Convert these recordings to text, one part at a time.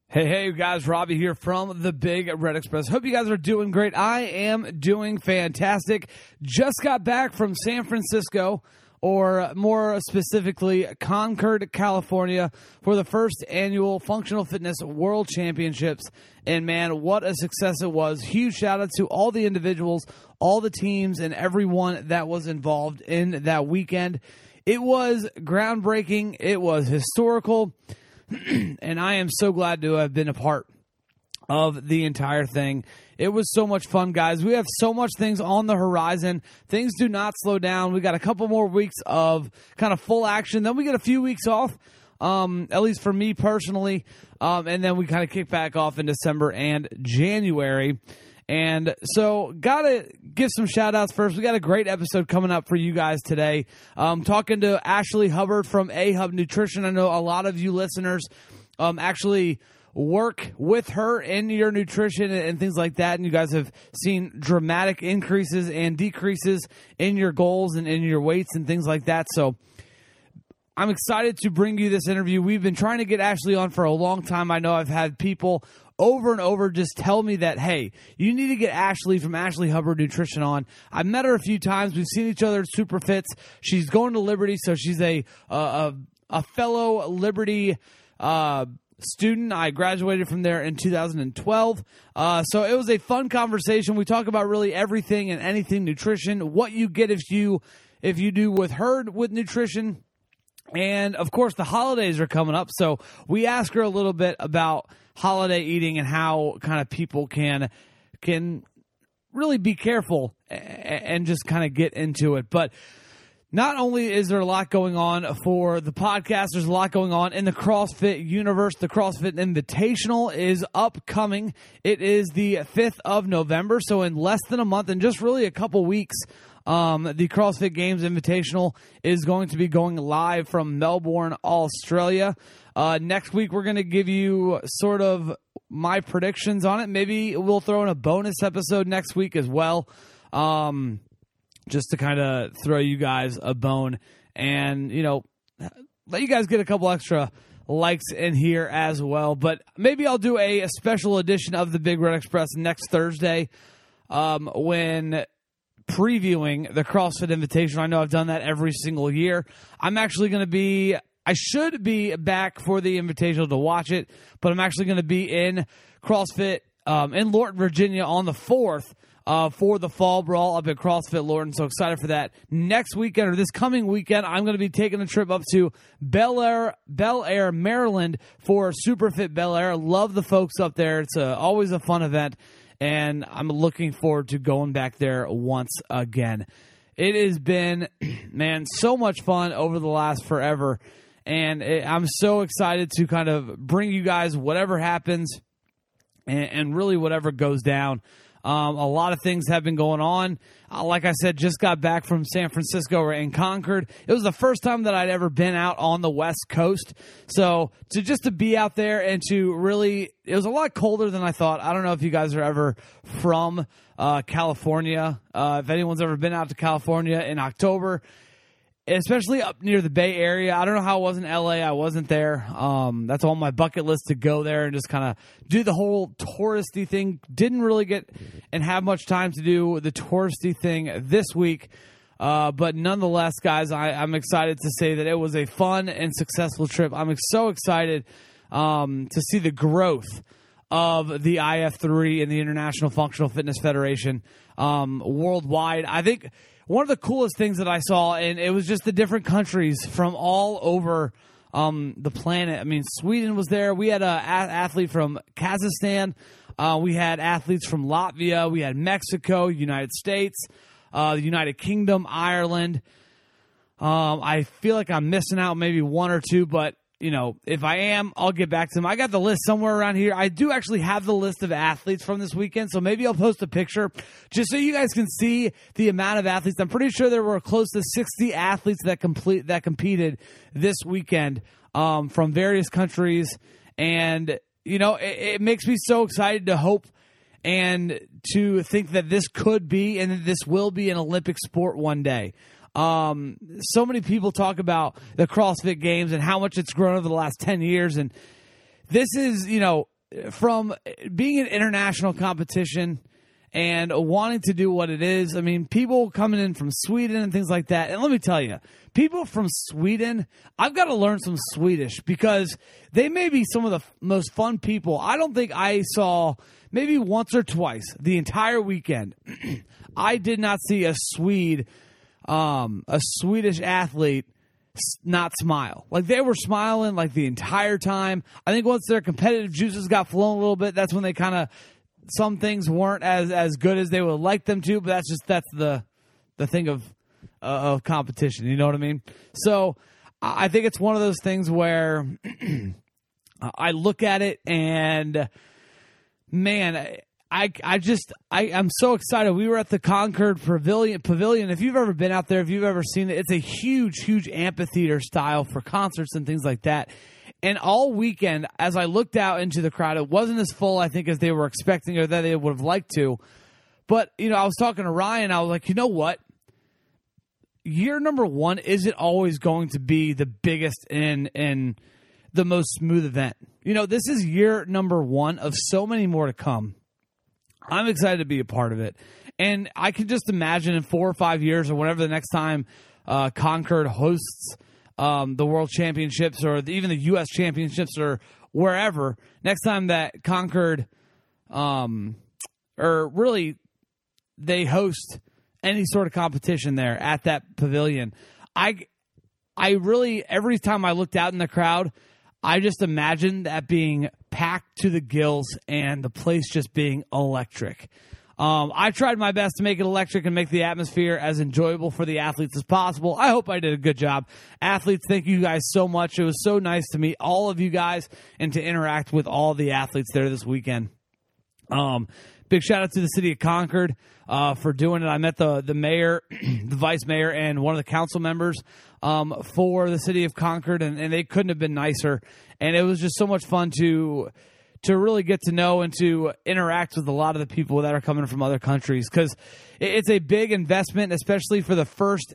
Hey, you guys, Robbie here from the Big Red Express. Hope you guys are doing great. I am doing fantastic. Just got back from San Francisco, or more specifically, Concord, California, for the first annual Functional Fitness World Championships. And man, what a success it was. Huge shout out to all the individuals, all the teams, and everyone that was involved in that weekend. It was groundbreaking. It was historical. And I am so glad to have been a part of the entire thing. It was so much fun, guys. We have so much things on the horizon. Things do not slow down. We got a couple more weeks of kind of full action. Then we get a few weeks off, at least for me personally. And then we kind of kick back off in December and January. And so, gotta give some shout outs first. We got a great episode coming up for you guys today. Talking to Ashley Hubbard from A-Hub Nutrition. I know a lot of you listeners actually work with her in your nutrition and things like that. And you guys have seen dramatic increases and decreases in your goals and in your weights and things like that. So, I'm excited to bring you this interview. We've been trying to get Ashley on for a long time. I know I've had people over and over just tell me that, hey, you need to get Ashley from Ashley Hubbard Nutrition on. I've met her a few times. We've seen each other at Superfits. She's going to Liberty, so she's a fellow Liberty student. I graduated from there in 2012. So it was a fun conversation. We talk about really everything and anything nutrition, what you get if you do with her with nutrition. And, of course, the holidays are coming up, so we ask her a little bit about holiday eating and how kind of people can really be careful and just kind of get into it. But not only is there a lot going on for the podcast, there's a lot going on in the CrossFit universe. The CrossFit Invitational is upcoming. It is the 5th of November, so in less than a month and just really a couple weeks, the CrossFit Games Invitational is going to be going live from Melbourne, Australia. Next week, we're going to give you sort of my predictions on it. Maybe we'll throw in a bonus episode next week as well, just to kind of throw you guys a bone and, let you guys get a couple extra likes in here as well. But maybe I'll do a special edition of the Big Red Express next Thursday when previewing the CrossFit Invitational. I know I've done that every single year. I should be back for the Invitational to watch it, but I'm actually going to be in CrossFit in Lorton, Virginia on the 4th for the Fall Brawl up at CrossFit Lorton. So excited for that. Next weekend, or this coming weekend, I'm going to be taking a trip up to Bel Air, Maryland for Superfit Bel Air. Love the folks up there. It's always a fun event. And I'm looking forward to going back there once again. It has been, man, so much fun over the last forever. And I'm so excited to kind of bring you guys whatever happens and really whatever goes down. A lot of things have been going on. Like I said, just got back from San Francisco and Concord. It was the first time that I'd ever been out on the West Coast. So to be out there and to really, it was a lot colder than I thought. I don't know if you guys are ever from California. If anyone's ever been out to California in October, especially up near the Bay Area. I don't know how it was in LA. I wasn't there. That's on my bucket list to go there and just kind of do the whole touristy thing. Didn't really get and have much time to do the touristy thing this week. But nonetheless, guys, I'm excited to say that it was a fun and successful trip. I'm so excited to see the growth of the IF3 and the International Functional Fitness Federation worldwide. I think one of the coolest things that I saw, and it was just the different countries from all over the planet. I mean, Sweden was there. We had an athlete from Kazakhstan. We had athletes from Latvia. We had Mexico, United States, the United Kingdom, Ireland. I feel like I'm missing out maybe one or two, but if I am, I'll get back to them. I got the list somewhere around here. I do actually have the list of athletes from this weekend, so maybe I'll post a picture just so you guys can see the amount of athletes. I'm pretty sure there were close to 60 athletes that competed this weekend from various countries, and it makes me so excited to hope and to think that this could be and this will be an Olympic sport one day. So many people talk about the CrossFit Games and how much it's grown over the last 10 years. And this is, from being an international competition and wanting to do what it is, I mean, people coming in from Sweden and things like that. And let me tell you, people from Sweden, I've got to learn some Swedish because they may be some of the most fun people. I don't think I saw, maybe once or twice the entire weekend, I did not see a Swedish athlete not smile. Like, they were smiling like the entire time. I think once their competitive juices got flowing a little bit, that's when they kind of, some things weren't as good as they would like them to, but that's the thing of competition. You know what I mean? So I think it's one of those things where I look at it and, man, I'm so excited. We were at the Concord Pavilion. If you've ever been out there, if you've ever seen it, it's a huge amphitheater style for concerts and things like that. And all weekend, as I looked out into the crowd, it wasn't as full, I think, as they were expecting or that they would have liked to. But, I was talking to Ryan. I was like, you know what? Year number one isn't always going to be the biggest and the most smooth event. This is year number one of so many more to come. I'm excited to be a part of it. And I can just imagine in 4 or 5 years or whenever the next time Concord hosts the World Championships or even the U.S. Championships or wherever, next time that Concord or really they host any sort of competition there at that pavilion, I really, every time I looked out in the crowd, I just imagined that being packed to the gills and the place just being electric. I tried my best to make it electric and make the atmosphere as enjoyable for the athletes as possible. I hope I did a good job. Athletes, thank you guys so much. It was so nice to meet all of you guys and to interact with all the athletes there this weekend. Big shout out to the city of Concord for doing it. I met the mayor, the vice mayor, and one of the council members for the city of Concord, and they couldn't have been nicer. And it was just so much fun to really get to know and to interact with a lot of the people that are coming from other countries, because it's a big investment, especially for the first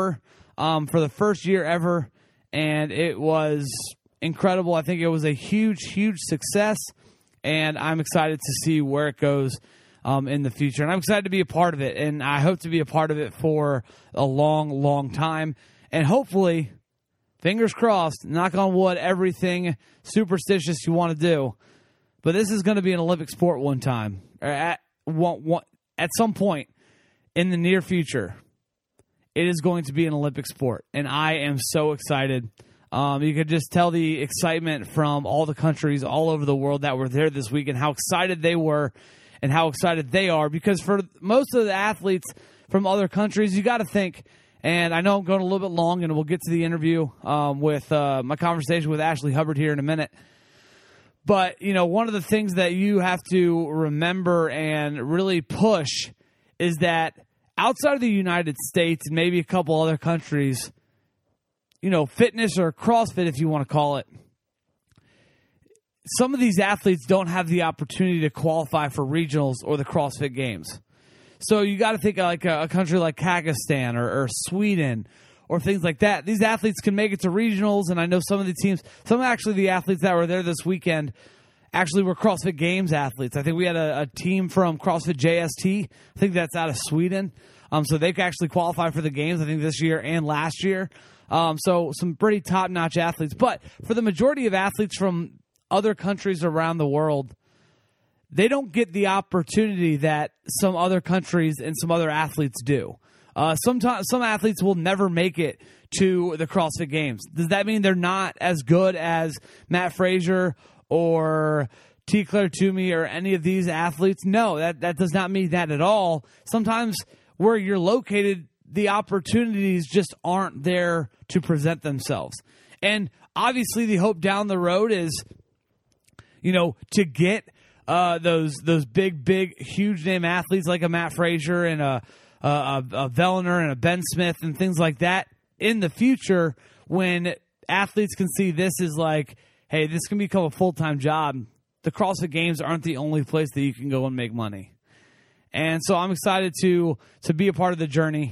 year ever, and it was incredible. I think it was a huge success, and I'm excited to see where it goes in the future. And I'm excited to be a part of it, and I hope to be a part of it for a long time. And hopefully, fingers crossed, knock on wood, everything superstitious you want to do, but this is going to be an Olympic sport one time, or at some point in the near future. It is going to be an Olympic sport, and I am so excited. You could just tell the excitement from all the countries all over the world that were there this week and how excited they were and how excited they are, because for most of the athletes from other countries, you got to think, and I know I'm going a little bit long, and we'll get to the interview with my conversation with Ashley Hubbard here in a minute. But, one of the things that you have to remember and really push is that outside of the United States and maybe a couple other countries, fitness or CrossFit, if you want to call it, some of these athletes don't have the opportunity to qualify for regionals or the CrossFit Games. So you got to think like a country like Kazakhstan or Sweden or things like that. These athletes can make it to regionals, and I know some of the teams, the athletes that were there this weekend actually were CrossFit Games athletes. I think we had a team from CrossFit JST. I think that's out of Sweden. So they could actually qualify for the games, I think, this year and last year. So some pretty top-notch athletes. But for the majority of athletes from other countries around the world, they don't get the opportunity that some other countries and some other athletes do. Some athletes will never make it to the CrossFit Games. Does that mean they're not as good as Matt Fraser or T. Claire Toomey or any of these athletes? No, that does not mean that at all. Sometimes where you're located, the opportunities just aren't there to present themselves. And obviously the hope down the road is, to get those big, huge name athletes like a Matt Fraser and a Vellner and a Ben Smith and things like that in the future, when athletes can see this is like, hey, this can become a full-time job. The CrossFit Games aren't the only place that you can go and make money. And so I'm excited to be a part of the journey.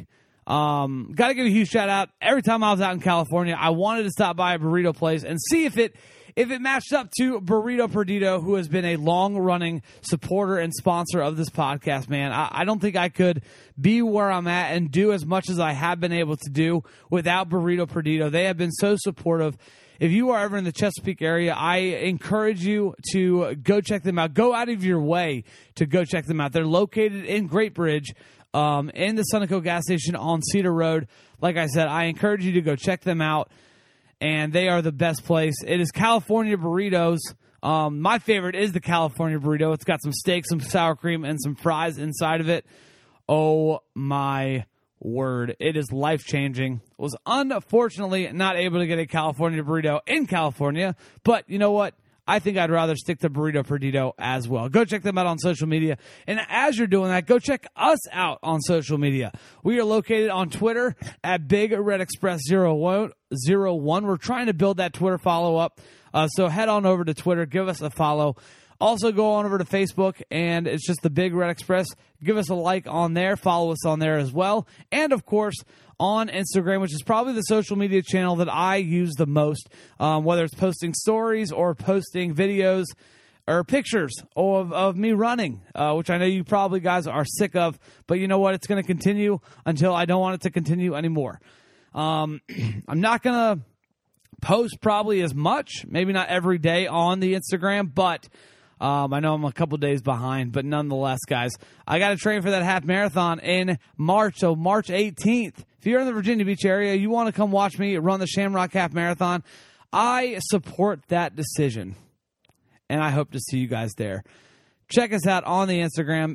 Got to give a huge shout out. Every time I was out in California, I wanted to stop by a burrito place and see if it matched up to Burrito Perdido, who has been a long-running supporter and sponsor of this podcast, man. I don't think I could be where I'm at and do as much as I have been able to do without Burrito Perdido. They have been so supportive. If you are ever in the Chesapeake area, I encourage you to go check them out. Go out of your way to go check them out. They're located in Great Bridge, in the Sunoco gas station on Cedar Road. Like I said, I encourage you to go check them out, and they are the best place. It is California Burritos. My favorite is the California Burrito. It's got some steak, some sour cream, and some fries inside of it. Oh, my word. It is life-changing. Was unfortunately not able to get a California Burrito in California, but you know what? I think I'd rather stick to Burrito Perdido as well. Go check them out on social media. And as you're doing that, go check us out on social media. We are located on Twitter at Big Red Express 01. We're trying to build that Twitter follow-up. So head on over to Twitter. Give us a follow. Also go on over to Facebook, and it's just the Big Red Express. Give us a like on there. Follow us on there as well. And, of course, on Instagram, which is probably the social media channel that I use the most, whether it's posting stories or posting videos or pictures of me running, which I know you probably guys are sick of. But you know what? It's going to continue until I don't want it to continue anymore. I'm not going to post probably as much, maybe not every day on the Instagram, but I know I'm a couple days behind, but nonetheless, guys, I got to train for that half marathon in March, so March 18th. If you're in the Virginia Beach area, you want to come watch me run the Shamrock Half Marathon, I support that decision, and I hope to see you guys there. Check us out on the Instagram,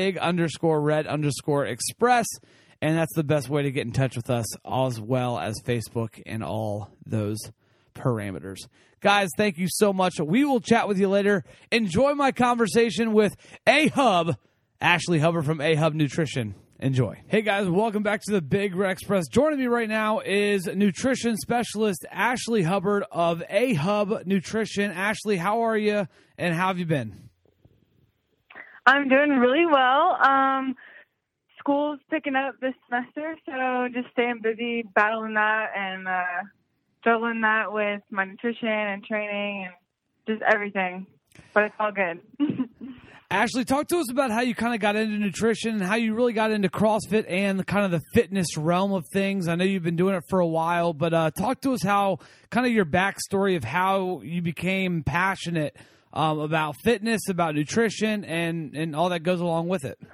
big_red_express, and that's the best way to get in touch with us, as well as Facebook and all those parameters. Guys, thank you so much. We will chat with you later. Enjoy my conversation with A-Hub, Ashley Hubbard from A-Hub Nutrition. Enjoy. Hey, guys, welcome back to the Big Red Express. Joining me right now is nutrition specialist Ashley Hubbard of A-Hub Nutrition. Ashley, how are you, and how have you been? I'm doing really well. School's picking up this semester, so just staying busy, battling that, and juggling that with my nutrition and training and just everything. But it's all good. Ashley, talk to us about how you kind of got into nutrition and how you really got into CrossFit and kind of the fitness realm of things. I know you've been doing it for a while, but talk to us how kind of your backstory of how you became passionate about fitness, about nutrition, and all that goes along with it.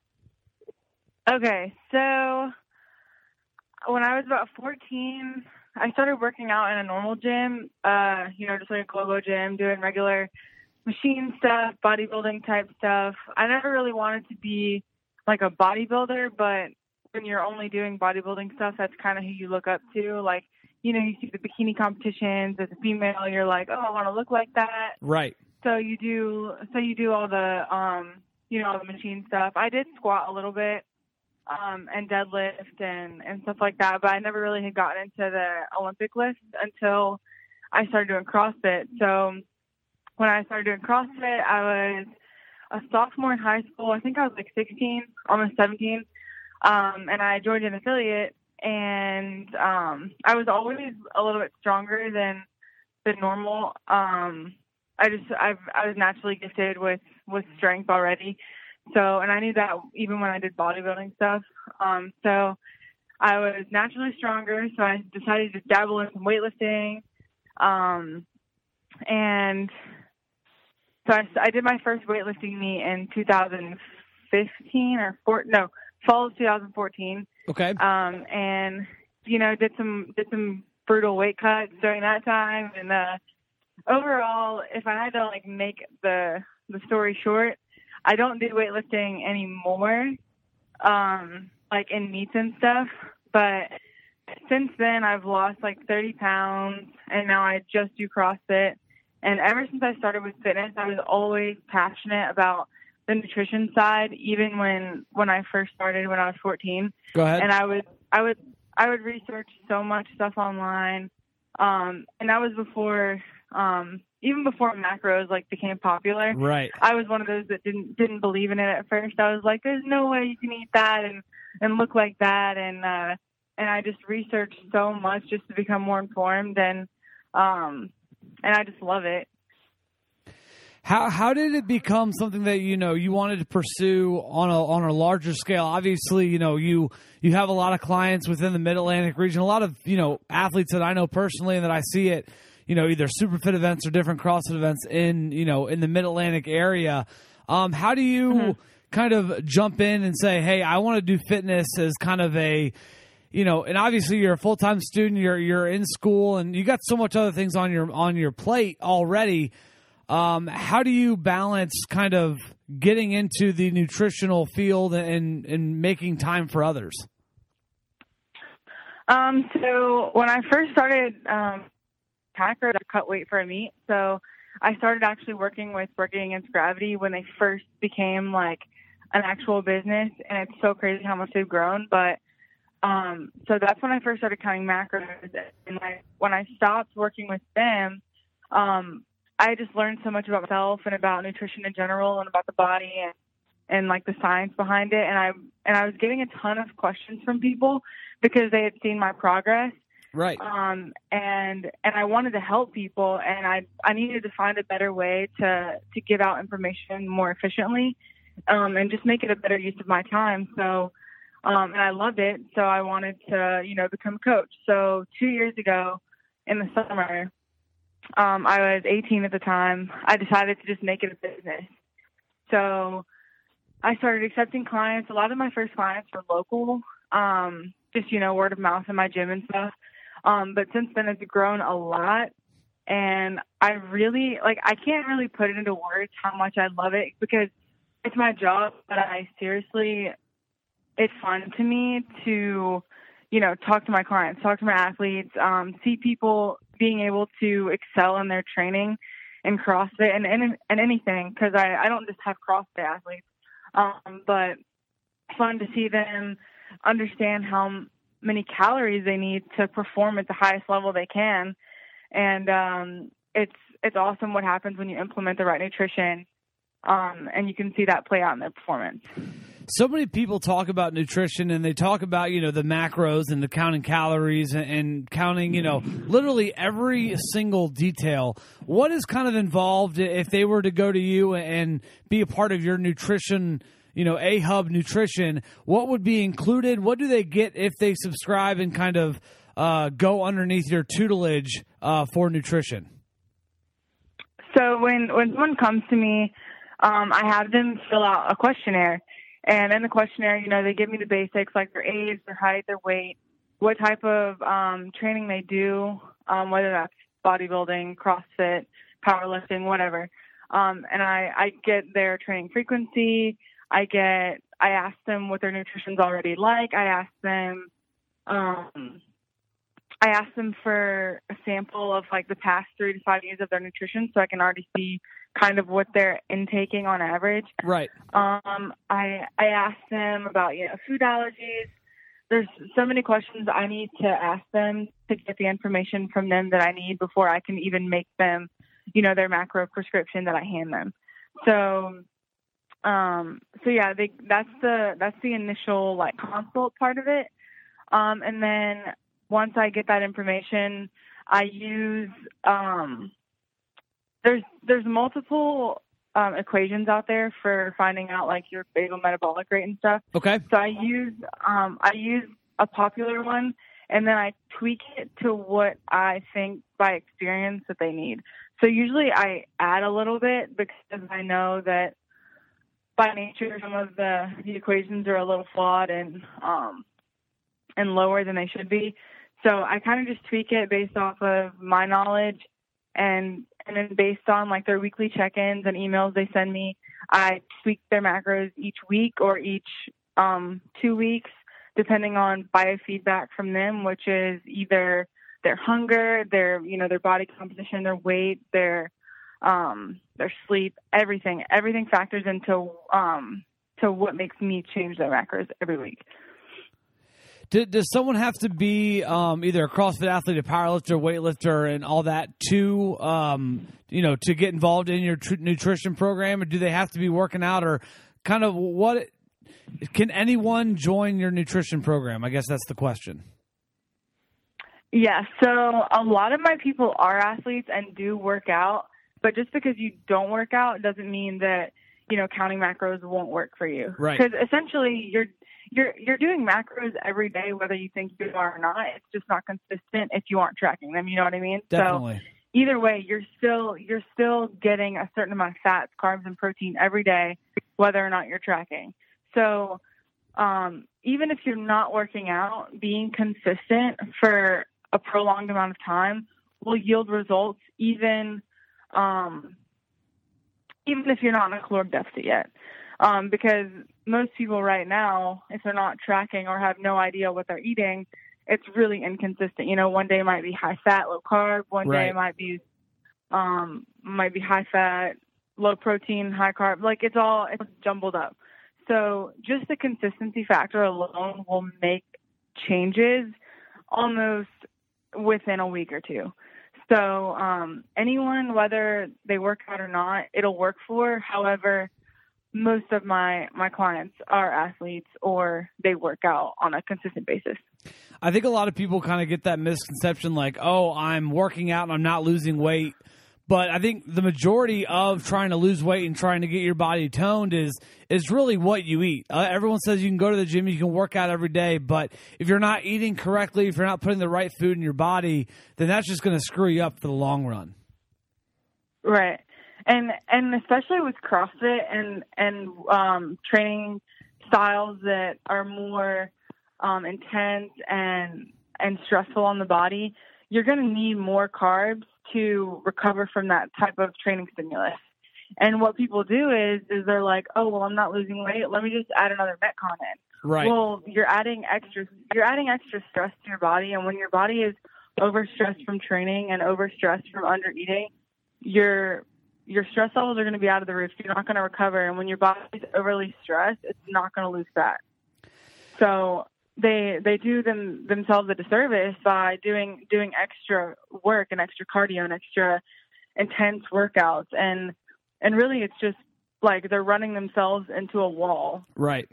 Okay, so when I was about 14, I started working out in a normal gym, just like a Globo gym, doing regular machine stuff, bodybuilding type stuff. I never really wanted to be like a bodybuilder, but when you're only doing bodybuilding stuff, that's kind of who you look up to. Like, you see the bikini competitions as a female, you're like, oh, I want to look like that. Right. So you do all the, all the machine stuff. I did squat a little bit, and deadlift and stuff like that, but I never really had gotten into the Olympic list until I started doing CrossFit. So when I started doing CrossFit, I was a sophomore in high school. I think I was like 16, almost 17. And I joined an affiliate, and I was always a little bit stronger than normal. I was naturally gifted with strength already. So, and I knew that even when I did bodybuilding stuff. So I was naturally stronger. So I decided to dabble in some weightlifting. And so I did my first weightlifting meet in 2015 fall of 2014. Okay. And, did some brutal weight cuts during that time. And, overall, if I had to make the story short, I don't do weightlifting anymore, in meets and stuff. But since then, I've lost 30 pounds, and now I just do CrossFit. And ever since I started with fitness, I was always passionate about the nutrition side, even when I first started when I was 14. Go ahead. And I would research so much stuff online, and that was before even before macros like became popular. Right. I was one of those that didn't believe in it at first. I was like, there's no way you can eat that and look like that. And I just researched so much just to become more informed, and I just love it. How did it become something that you wanted to pursue on a larger scale? Obviously, you have a lot of clients within the Mid-Atlantic region, a lot of athletes that I know personally and that I see at either Superfit events or different CrossFit events in the Mid-Atlantic area. How do you kind of jump in and say, hey, I want to do fitness as kind of a and obviously you're a full-time student, you're in school, and you got so much other things on your plate already. How do you balance kind of getting into the nutritional field and making time for others? So when I first started Packer, I cut weight for a meet. So I started actually working with Working Against Gravity when they first became like an actual business, and it's so crazy how much they've grown. But so that's when I first started counting macros. And when I stopped working with them, I just learned so much about myself and about nutrition in general and about the body and like the science behind it. And I was getting a ton of questions from people because they had seen my progress. Right. And I wanted to help people, and I needed to find a better way to give out information more efficiently, and just make it a better use of my time. So, and I loved it. So I wanted to, become a coach. So 2 years ago in the summer, I was 18 at the time. I decided to just make it a business. So I started accepting clients. A lot of my first clients were local, just, word of mouth in my gym and stuff. But since then it's grown a lot, and I really, I can't really put it into words how much I love it because it's my job, but it's fun to me to, talk to my clients, talk to my athletes, see people being able to excel in their training in CrossFit and anything, because I don't just have CrossFit athletes, but fun to see them understand how many calories they need to perform at the highest level they can. And it's awesome what happens when you implement the right nutrition, and you can see that play out in their performance. So many people talk about nutrition, and they talk about, the macros and the counting calories and counting, literally every single detail. What is kind of involved if they were to go to you and be a part of your nutrition, A-Hub Nutrition? What would be included? What do they get if they subscribe and kind of go underneath your tutelage for nutrition? So when someone comes to me, I have them fill out a questionnaire. And in the questionnaire, they give me the basics like their age, their height, their weight, what type of training they do, whether that's bodybuilding, CrossFit, powerlifting, whatever. And I get their training frequency. I ask them what their nutrition's already like. I ask them for a sample of like the past 3 to 5 years of their nutrition, so I can already see kind of what they're intaking on average. Right. I ask them about, food allergies. There's so many questions I need to ask them to get the information from them that I need before I can even make them, their macro prescription that I hand them. So yeah, that's the initial like consult part of it. And then once I get that information, I use, there's multiple equations out there for finding out like your basal metabolic rate and stuff. Okay. So I use a popular one, and then I tweak it to what I think by experience that they need. So usually I add a little bit because I know that by nature some of the equations are a little flawed and lower than they should be. So I kind of just tweak it based off of my knowledge, and then based on like their weekly check-ins and emails they send me, I tweak their macros each week or each 2 weeks, depending on biofeedback from them, which is either their hunger, their body composition, their weight, their sleep, everything. Everything factors into to what makes me change their macros every week. Does someone have to be either a CrossFit athlete, a powerlifter, weightlifter, and all that to to get involved in your nutrition program, or do they have to be working out, or kind of what? Can anyone join your nutrition program? I guess that's the question. Yeah, so a lot of my people are athletes and do work out, but just because you don't work out doesn't mean that counting macros won't work for you. Right. Because essentially you're doing macros every day, whether you think you are or not. It's just not consistent if you aren't tracking them. You know what I mean? Definitely. So either way, you're still getting a certain amount of fats, carbs, and protein every day, whether or not you're tracking. So even if you're not working out, being consistent for a prolonged amount of time will yield results, even if you're not in a caloric deficit yet. Because most people right now, if they're not tracking or have no idea what they're eating, it's really inconsistent. One day might be high fat, low carb. One day might be high fat, low protein, high carb. Like it's jumbled up. So just the consistency factor alone will make changes almost within a week or two. So anyone, whether they work out or not, it'll work for. However, most of my clients are athletes or they work out on a consistent basis. I think a lot of people kind of get that misconception like, oh, I'm working out and I'm not losing weight. But I think the majority of trying to lose weight and trying to get your body toned is really what you eat. Everyone says you can go to the gym, you can work out every day, but if you're not eating correctly, if you're not putting the right food in your body, then that's just going to screw you up for the long run. Right. And especially with CrossFit and training styles that are more intense and stressful on the body, you're going to need more carbs to recover from that type of training stimulus. And what people do is they're like, oh, well, I'm not losing weight. Let me just add another Metcon in. Right. Well, you're adding extra stress to your body. And when your body is overstressed from training and overstressed from undereating, your stress levels are going to be out of the roof. You're not going to recover. And when your body is overly stressed, it's not going to lose fat. So they do themselves a disservice by doing extra work and extra cardio and extra intense workouts. And really it's just like they're running themselves into a wall. Right.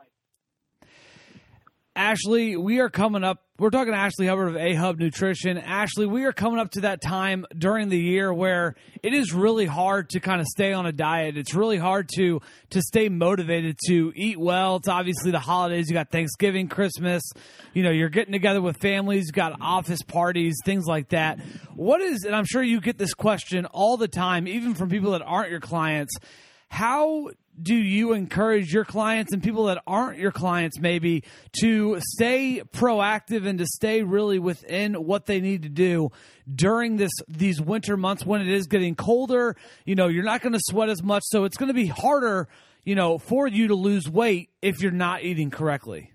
Ashley, we are coming up. We're talking to Ashley Hubbard of A-Hub Nutrition. Ashley, we are coming up to that time during the year where it is really hard to kind of stay on a diet. It's really hard to stay motivated to eat well. It's obviously the holidays. You got Thanksgiving, Christmas. You're getting together with families. You got office parties, things like that. And I'm sure you get this question all the time, even from people that aren't your clients. How do you encourage your clients and people that aren't your clients maybe to stay proactive and to stay really within what they need to do during these winter months when it is getting colder? You're not going to sweat as much, so it's going to be harder, for you to lose weight if you're not eating correctly.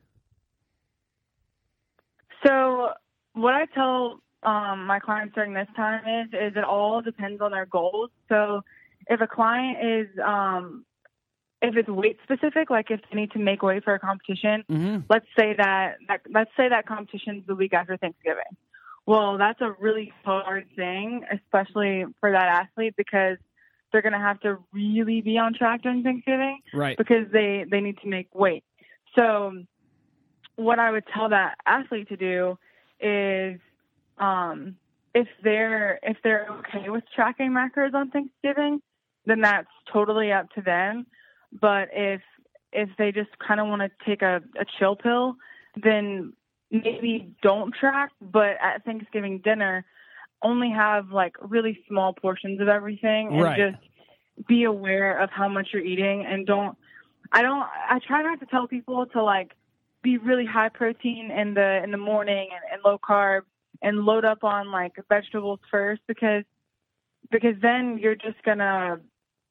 So what I tell my clients during this time is it all depends on their goals. So if a client is if it's weight specific, like if they need to make weight for a competition, let's say that competition's the week after Thanksgiving. Well, that's a really hard thing, especially for that athlete, because they're going to have to really be on track during Thanksgiving, right? Because they need to make weight. So what I would tell that athlete to do is, if they're okay with tracking macros on Thanksgiving, then that's totally up to them. But if they just kind of want to take a chill pill, then maybe don't track, but at Thanksgiving dinner, only have like really small portions of everything and just be aware of how much you're eating. And I try not to tell people to like be really high protein in the morning and low carb and load up on like vegetables first, because then you're just gonna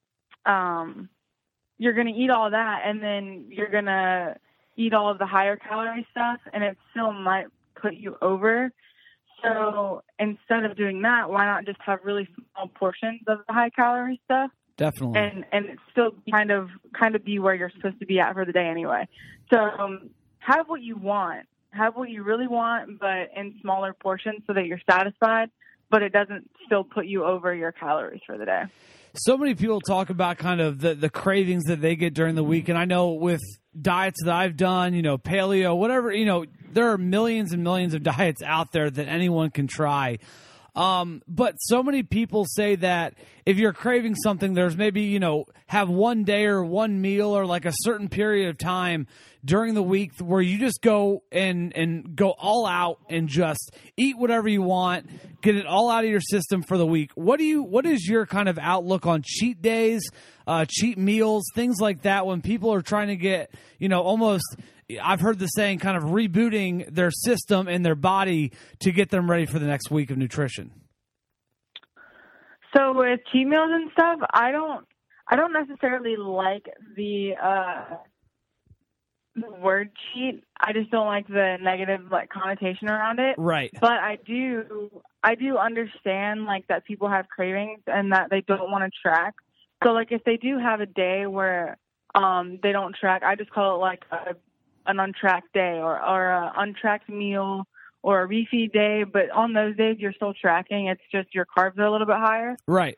you're going to eat all that, and then you're going to eat all of the higher calorie stuff, and it still might put you over. So instead of doing that, why not just have really small portions of the high calorie stuff? Definitely. And still kind of be where you're supposed to be at for the day anyway. So have what you want, have what you really want, but in smaller portions so that you're satisfied, but it doesn't still put you over your calories for the day. So many people talk about kind of the cravings that they get during the week. And I know with diets that I've done, paleo, whatever, there are millions and millions of diets out there that anyone can try. But so many people say that if you're craving something, there's maybe, have one day or one meal or like a certain period of time during the week where you just go and go all out and just eat whatever you want, get it all out of your system for the week. What is your kind of outlook on cheat days, cheat meals, things like that when people are trying to get, almost, I've heard the saying, kind of rebooting their system and their body to get them ready for the next week of nutrition? So with cheat meals and stuff, I don't necessarily like the word cheat. I just don't like the negative connotation around it. Right. But I do understand that people have cravings and that they don't want to track. So if they do have a day where they don't track, I just call it an untracked day or an untracked meal or a refeed day. But on those days, you're still tracking. It's just your carbs are a little bit higher. Right.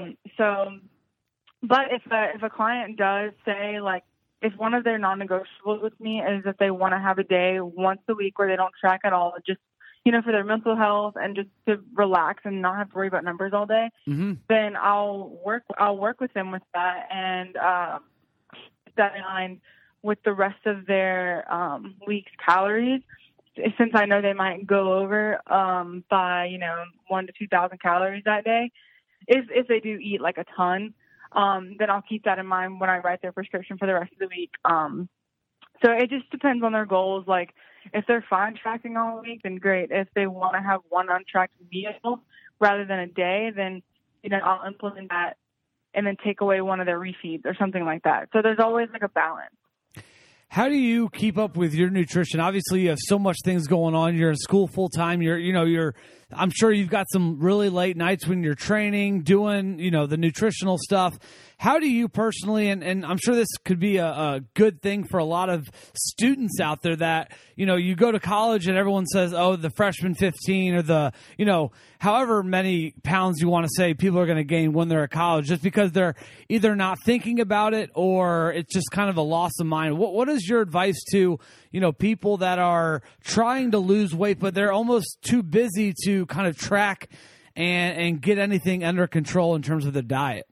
But if a client does say if one of their non-negotiables with me is that they want to have a day once a week where they don't track at all, just for their mental health and just to relax and not have to worry about numbers all day, then I'll work with them with that and that in mind with the rest of their week's calories, since I know they might go over by 1,000 to 2,000 calories that day. If they do eat a ton, then I'll keep that in mind when I write their prescription for the rest of the week. So it just depends on their goals. If they're fine tracking all week, then great. If they want to have one untracked meal rather than a day, then I'll implement that and then take away one of their refeeds or something like that. So there's always a balance. How do you keep up with your nutrition? Obviously, you have so much things going on. You're in school full time. I'm sure you've got some really late nights when you're training, doing, the nutritional stuff. How do you personally, and I'm sure this could be a good thing for a lot of students out there that, you go to college and everyone says, oh, the freshman 15 or the, however many pounds you want to say people are going to gain when they're at college, just because they're either not thinking about it or it's just kind of a loss of mind. What is your advice to, people that are trying to lose weight, but they're almost too busy to kind of track and get anything under control in terms of their diet?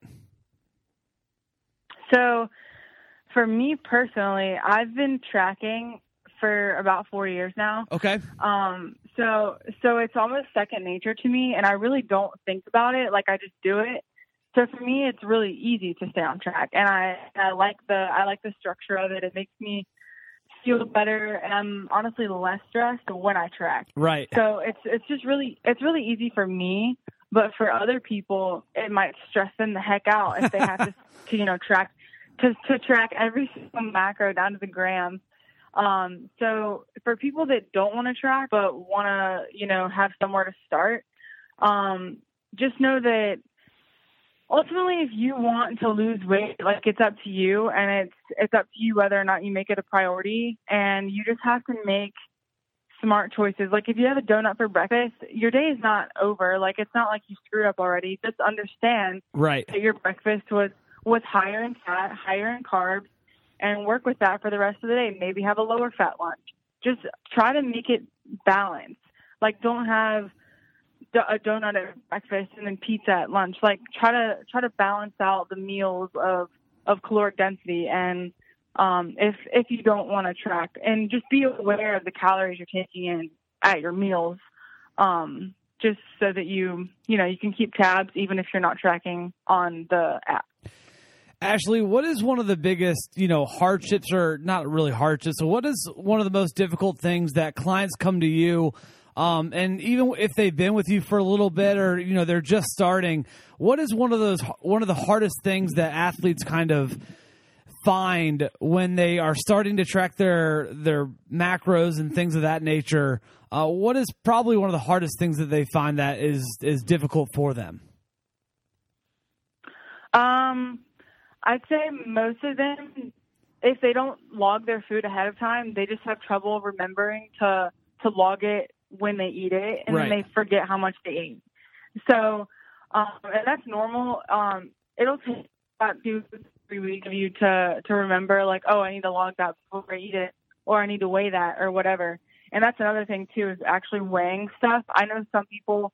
So for me personally, I've been tracking for about 4 years now. Okay. So it's almost second nature to me, and I really don't think about it. I just do it. So for me, it's really easy to stay on track, and I like the structure of it. It makes me feel better, and I'm honestly less stressed when I track. Right. So it's really easy for me, but for other people, it might stress them the heck out if they have to track to track every single macro down to the gram. So for people that don't want to track but want to, have somewhere to start, just know that ultimately if you want to lose weight, it's up to you, and it's up to you whether or not you make it a priority, and you just have to make smart choices. If you have a donut for breakfast, your day is not over. It's not like you screwed up already. Just understand that your breakfast was higher in fat, higher in carbs, and work with that for the rest of the day. Maybe have a lower fat lunch. Just try to make it balanced. Don't have a donut at breakfast and then pizza at lunch. Try to balance out the meals of caloric density. And if you don't want to track, and just be aware of the calories you're taking in at your meals, just so that you can keep tabs even if you're not tracking on the app. Ashley, what is one of the biggest, hardships, or not really hardships, so what is one of the most difficult things that clients come to you, and even if they've been with you for a little bit or, they're just starting, what is one of the hardest things that athletes kind of find when they are starting to track their macros and things of that nature? What is probably one of the hardest things that they find that is difficult for them? I'd say most of them if they don't log their food ahead of time, they just have trouble remembering to log it when they eat it, and then they forget how much they ate. So, and that's normal. It'll take about 2-3 weeks of you to remember, like, oh, I need to log that before I eat it, or I need to weigh that, or whatever. And that's another thing too, is actually weighing stuff. I know some people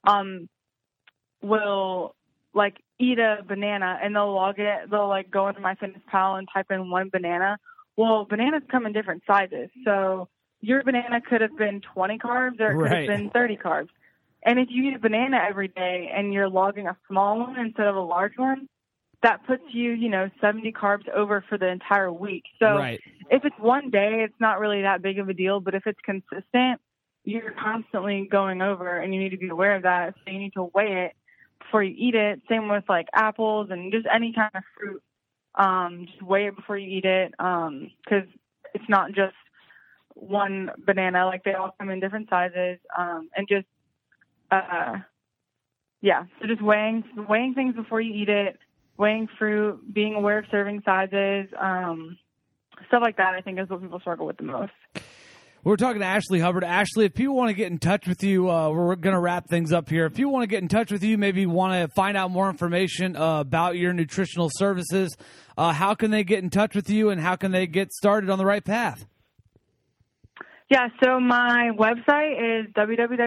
will like eat a banana and they'll log it. They'll like go into MyFitnessPal and type in 1 banana. Well, bananas come in different sizes, so your banana could have been 20 carbs or it could have been 30 carbs. And if you eat a banana every day and you're logging a small one instead of a large one, that puts you, 70 carbs over for the entire week. So if it's one day, it's not really that big of a deal. But if it's consistent, you're constantly going over, and you need to be aware of that. So you need to weigh it before you eat it. Same with like apples and just any kind of fruit. Just weigh it before you eat it, because it's not just one banana. Like, they all come in different sizes, and just so just weighing things before you eat it, weighing fruit, being aware of serving sizes, stuff like that, I think is what people struggle with the most. We're talking to Ashley Hubbard. Ashley, if people want to get in touch with you, we're going to wrap things up here. If you want to get in touch with you, maybe want to find out more information about your nutritional services, how can they get in touch with you, and how can they get started on the right path? Yeah, so my website is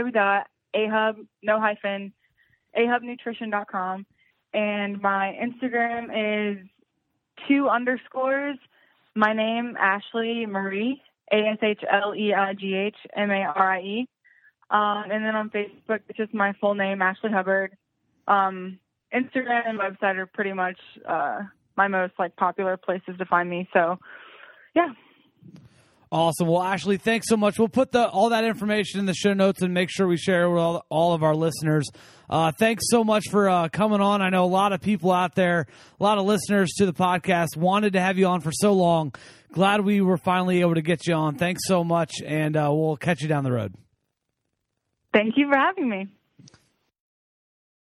www.ahubnutrition.com, and my Instagram is 2_, my name, Ashley Marie, ASHLEIGH MARIE. And then on Facebook, it's just my full name, Ashley Hubbard. Instagram and website are pretty much my most popular places to find me. So, yeah. Awesome. Well, Ashley, thanks so much. We'll put all that information in the show notes and make sure we share it with all of our listeners. Thanks so much for coming on. I know a lot of people out there, a lot of listeners to the podcast wanted to have you on for so long. Glad we were finally able to get you on. Thanks so much, and we'll catch you down the road. Thank you for having me.